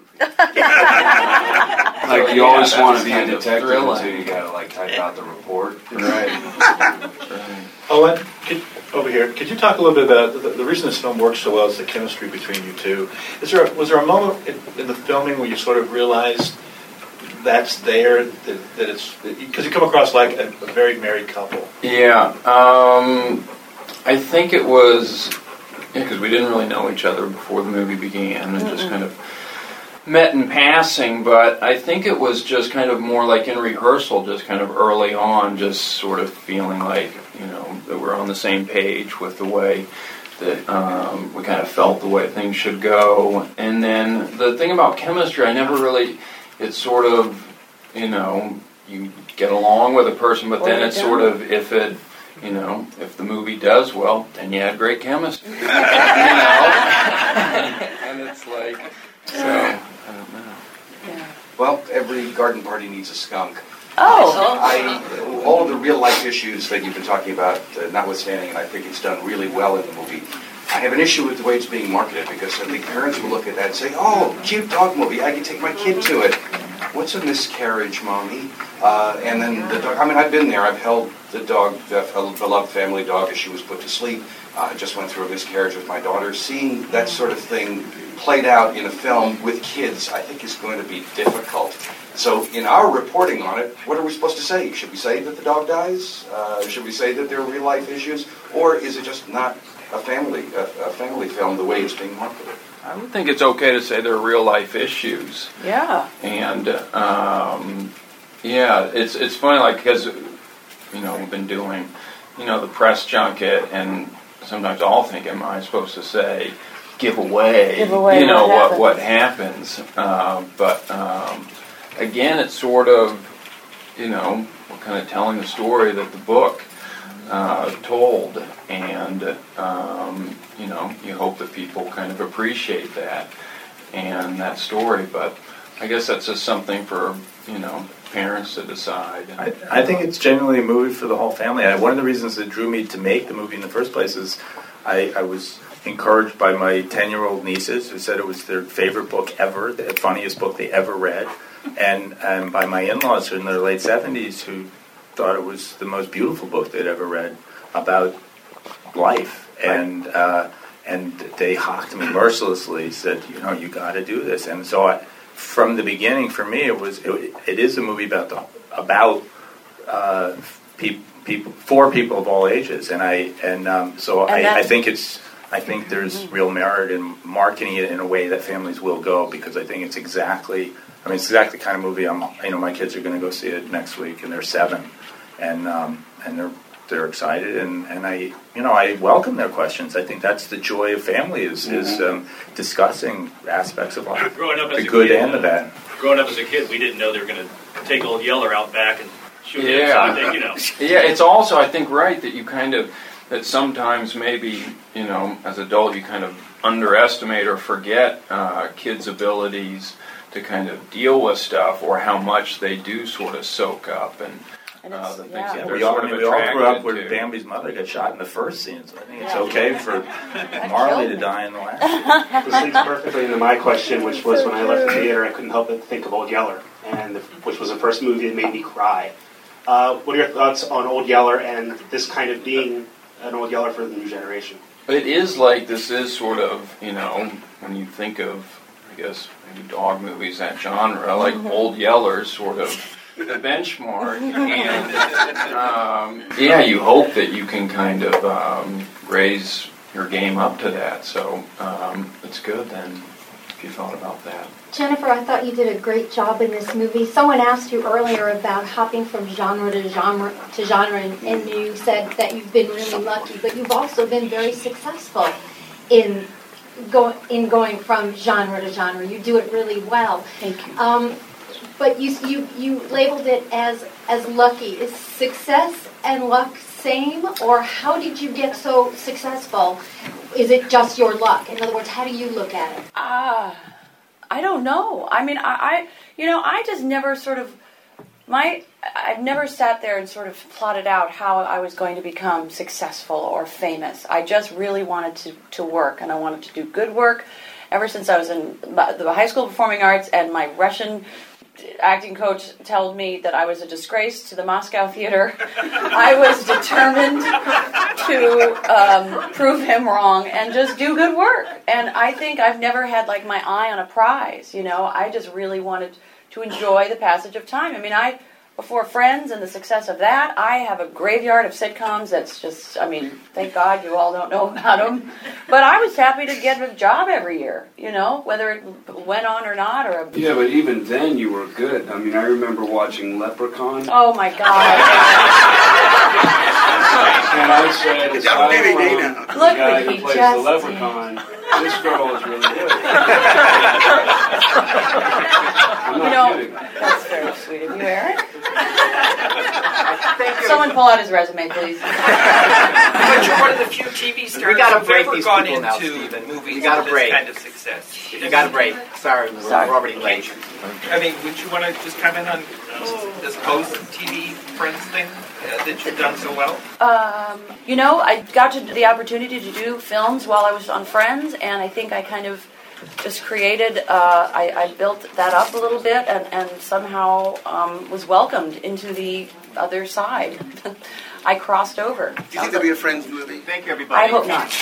Speaker 13: Like
Speaker 8: So,
Speaker 13: you
Speaker 8: yeah,
Speaker 13: always
Speaker 8: that
Speaker 13: want
Speaker 8: was
Speaker 13: to be a
Speaker 8: kind of
Speaker 13: detective
Speaker 8: thrilling.
Speaker 13: until you gotta like type out the report.
Speaker 8: Right.
Speaker 7: Owen, could, over here, could you talk a little bit about the, the reason this film works so well is the chemistry between you two. Is there a, was there a moment in, in the filming where you sort of realized that's there, that, that it's because you come across like a, a very married couple?
Speaker 8: Yeah, um, I think it was because yeah, we didn't really know each other before the movie began, and just kind of met in passing. But I think it was just kind of more like in rehearsal, just kind of early on, just sort of feeling like you know that we're on the same page with the way that um, we kind of felt the way things should go. And then the thing about chemistry, I never really. It's sort of, you know, you get along with a person, but then it's sort of, if it, you know, if the movie does well, then you had great chemistry. You know? And it's like, so, I don't know.
Speaker 10: Yeah. Well, every garden party needs a skunk.
Speaker 11: Oh.
Speaker 10: I, all of the real life issues that you've been talking about, uh, notwithstanding, and I think it's done really well in the movie. I have an issue with the way it's being marketed because I think parents will look at that and say, "Oh, cute dog movie! I can take my kid to it." What's a miscarriage, mommy? Uh, and then the dog. I mean, I've been there. I've held the dog, the beloved family dog, as she was put to sleep. I uh, just went through a miscarriage with my daughter. Seeing that sort of thing played out in a film with kids, I think, is going to be difficult. So in our reporting on it, what are we supposed to say? Should we say that the dog dies? Uh, should we say that there are real life issues? Or is it just not a family a, a family film the way it's being marketed?
Speaker 8: I would think it's okay to say there are real life issues.
Speaker 11: Yeah.
Speaker 8: And, um, yeah, it's it's funny, like, because, you know, we've been doing, you know, the press junket, and sometimes I'll think, am I supposed to say, give away,
Speaker 11: Give away
Speaker 8: you know,
Speaker 11: what
Speaker 8: what, what happens. Uh, but, um, again, it's sort of, you know, we're kind of telling the story that the book uh, told, and, um, you know, you hope that people kind of appreciate that and that story. But I guess that's just something for, you know, parents to decide.
Speaker 9: I, I think it's genuinely a movie for the whole family. I, one of the reasons that drew me to make the movie in the first place is I, I was encouraged by my ten-year-old nieces who said it was their favorite book ever, the funniest book they ever read, and, and by my in-laws who are in their late seventies who thought it was the most beautiful book they'd ever read about life. And uh, and they hocked me mercilessly, said, you know, you got to do this. And so I, from the beginning, for me, it was it, it is a movie about the about uh, pe- people for people of all ages, and I and um, so
Speaker 11: And
Speaker 9: I, I think it's I think there's
Speaker 11: Mm-hmm.
Speaker 9: real merit in marketing it in a way that families will go, because I think it's exactly I mean it's exactly the kind of movie I'm you know my kids are going to go see it next week, and they're seven, and um, and they're they're excited, and, and I you know I welcome their questions. I think that's the joy of family is mm-hmm. is um, discussing aspects of life,
Speaker 14: growing up as
Speaker 9: the
Speaker 14: a
Speaker 9: good
Speaker 14: kid,
Speaker 9: and the bad.
Speaker 14: Growing up as a kid, we didn't know they were going to take Old Yeller out back and shoot him.
Speaker 8: Yeah,
Speaker 14: So I think, you know.
Speaker 8: yeah. It's also I think right that you kind of that sometimes maybe you know as adult you kind of underestimate or forget uh, kids' abilities to kind of deal with stuff or how much they do sort of soak up and. Uh, the things
Speaker 9: Yeah,
Speaker 8: that
Speaker 9: we
Speaker 8: they're
Speaker 9: all,
Speaker 8: sort of
Speaker 9: we all grew up
Speaker 8: attracted
Speaker 9: where
Speaker 8: to.
Speaker 9: Bambi's mother got shot in the first scene, so I think it's okay for Marley to die in the last.
Speaker 15: This leads perfectly into my question, which was when I left the theater, I couldn't help but think of Old Yeller, and the, which was the first movie that made me cry. Uh, what are your thoughts on Old Yeller and this kind of being an Old Yeller for the new generation?
Speaker 8: It is like this is sort of you know when you think of I guess maybe dog movies that genre like
Speaker 11: Mm-hmm.
Speaker 8: Old Yeller's sort of. The benchmark, and um, yeah, you hope that you can kind of um, raise your game up to that. So um, it's good then if you thought about that.
Speaker 16: Jennifer, I thought you did a great job in this movie. Someone asked you earlier about hopping from genre to genre to genre, and, and you said that you've been really lucky, but you've also been very successful in go, in going from genre to genre. You do it really well.
Speaker 11: Thank you.
Speaker 16: Um, But you you you labeled it as as lucky. Is success and luck same, or how did you get so successful? Is it just your luck? In other words, how do you look at it?
Speaker 11: Ah, uh, I don't know. I mean, I, I you know, I just never sort of my I've never sat there and sort of plotted out how I was going to become successful or famous. I just really wanted to to work, and I wanted to do good work. Ever since I was in the high school of performing arts, and my Russian acting coach told me that I was a disgrace to the Moscow theater, I was determined to um, prove him wrong and just do good work. And I think I've never had like my eye on a prize, you know. I just really wanted to enjoy the passage of time. I mean, I before Friends and the success of that, I have a graveyard of sitcoms that's just, I mean, thank God you all don't know about them. But I was happy to get a job every year, you know, whether it went on or not. Or a...
Speaker 13: Yeah, but even then you were good. I mean, I remember watching Leprechaun.
Speaker 11: Oh, my God.
Speaker 13: And I said, aside from the
Speaker 11: Look
Speaker 13: guy
Speaker 11: what
Speaker 13: who
Speaker 11: he
Speaker 13: plays
Speaker 11: just
Speaker 13: the Leprechaun, this girl is really good. I'm
Speaker 11: You
Speaker 13: not
Speaker 11: know,
Speaker 13: kidding.
Speaker 11: that's very sweet of you, Eric. Someone pull out his resume, please.
Speaker 17: But you're one of the few T V stars
Speaker 25: We gotta
Speaker 17: who've
Speaker 25: break
Speaker 17: ever
Speaker 25: these
Speaker 17: gone
Speaker 25: people
Speaker 17: into
Speaker 25: now, Stephen.
Speaker 17: movies
Speaker 25: We gotta
Speaker 17: with
Speaker 25: break.
Speaker 17: this kind of success.
Speaker 25: You got to break. Sorry, we're,
Speaker 11: Sorry.
Speaker 25: we're already late.
Speaker 17: I mean, would you want to just comment on uh, this post-T V Friends thing uh, that you've done so well?
Speaker 11: Um, you know, I got to the opportunity to do films while I was on Friends, and I think I kind of just created, uh, I, I built that up a little bit and, and somehow um, was welcomed into the other side. I crossed over.
Speaker 1: Do you think there'll be a Friends movie?
Speaker 25: Thank you, everybody.
Speaker 11: I hope not.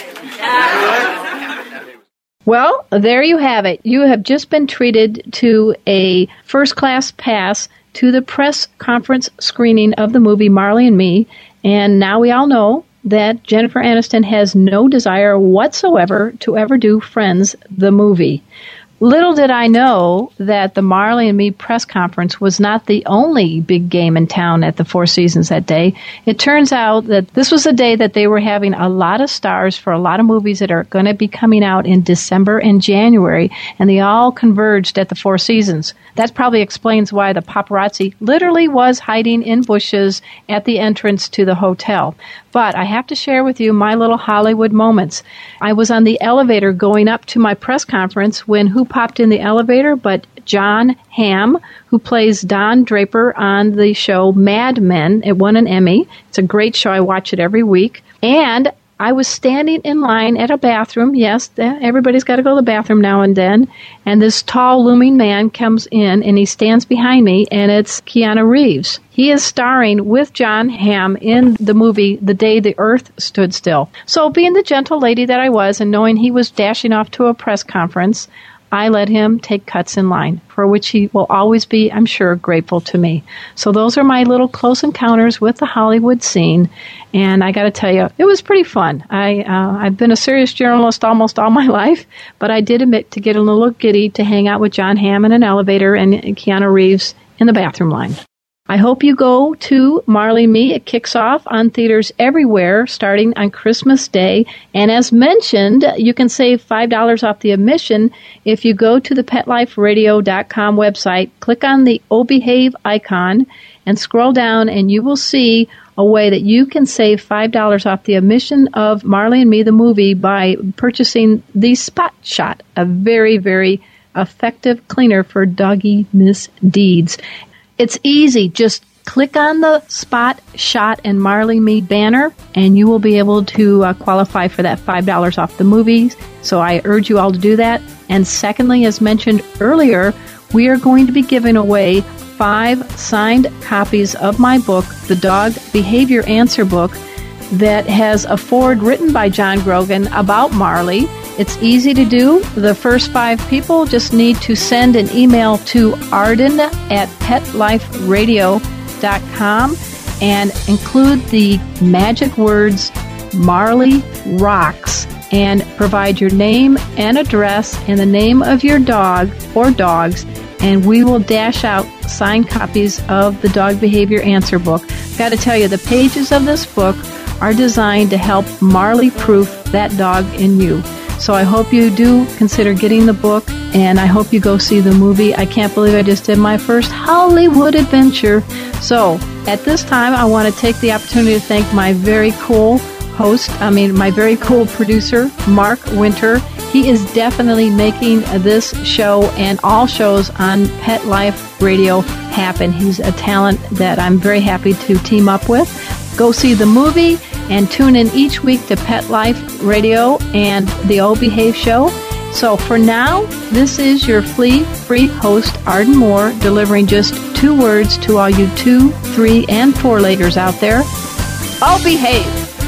Speaker 5: Well, there you have it. You have just been treated to a first-class pass to the press conference screening of the movie Marley and Me, and now we all know that Jennifer Aniston has no desire whatsoever to ever do Friends, the movie. Little did I know that the Marley and Me press conference was not the only big game in town at the Four Seasons that day. It turns out that this was a day that they were having a lot of stars for a lot of movies that are going to be coming out in December and January, and they all converged at the Four Seasons. That probably explains why the paparazzi literally was hiding in bushes at the entrance to the hotel. But I have to share with you my little Hollywood moments. I was on the elevator going up to my press conference when who popped in the elevator but Jon Hamm, who plays Don Draper on the show Mad Men. It won an Emmy. It's a great show. I watch it every week. And I was standing in line at a bathroom. Yes, everybody's got to go to the bathroom now and then. And this tall, looming man comes in, and he stands behind me, and it's Keanu Reeves. He is starring with Jon Hamm in the movie The Day the Earth Stood Still. So being the gentle lady that I was, and knowing he was dashing off to a press conference, I let him take cuts in line, for which he will always be, I'm sure, grateful to me. So those are my little close encounters with the Hollywood scene, and I got to tell you, it was pretty fun. I, uh, I've been a serious journalist almost all my life, but I did admit to get a little giddy to hang out with Jon Hamm in an elevator and Keanu Reeves in the bathroom line. I hope you go to Marley and Me. It kicks off on theaters everywhere starting on Christmas Day. And as mentioned, you can save five dollars off the admission if you go to the pet life radio dot com website, click on the O Behave icon, and scroll down, and you will see a way that you can save five dollars off the admission of Marley and Me, the movie, by purchasing the Spot Shot, a very, very effective cleaner for doggy misdeeds. It's easy. Just click on the Spot Shot and Marley and Me banner, and you will be able to uh, qualify for that five dollars off the movies. So I urge you all to do that. And secondly, as mentioned earlier, we are going to be giving away five signed copies of my book, The Dog Behavior Answer Book, that has a foreword written by John Grogan about Marley. It's easy to do. The first five people just need to send an email to arden at pet life radio dot com and include the magic words Marley Rocks and provide your name and address and the name of your dog or dogs, and we will dash out signed copies of the Dog Behavior Answer Book. Got to tell you, the pages of this book are designed to help Marley-proof that dog in you. So I hope you do consider getting the book, and I hope you go see the movie. I can't believe I just did my first Hollywood adventure. So at this time, I want to take the opportunity to thank my very cool host, I mean, my very cool producer, Mark Winter. He is definitely making this show and all shows on Pet Life Radio happen. He's a talent that I'm very happy to team up with. Go see the movie and tune in each week to Pet Life Radio and the O Behave Show. So for now, this is your flea-free host, Arden Moore, delivering just two words to all you two, three, and four-leggers out there. O Behave!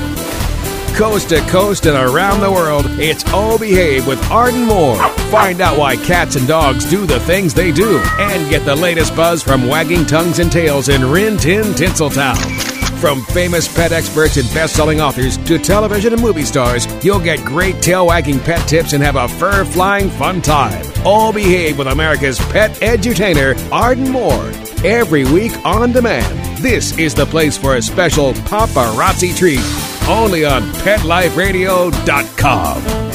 Speaker 4: Coast to coast and around the world, it's O Behave with Arden Moore. Find out why cats and dogs do the things they do, and get the latest buzz from wagging tongues and tails in Rin Tin Tinseltown. From famous pet experts and best-selling authors to television and movie stars, you'll get great tail-wagging pet tips and have a fur-flying fun time. All Behave with America's pet edutainer, Arden Moore. Every week on demand, this is the place for a special paparazzi treat. Only on pet life radio dot com.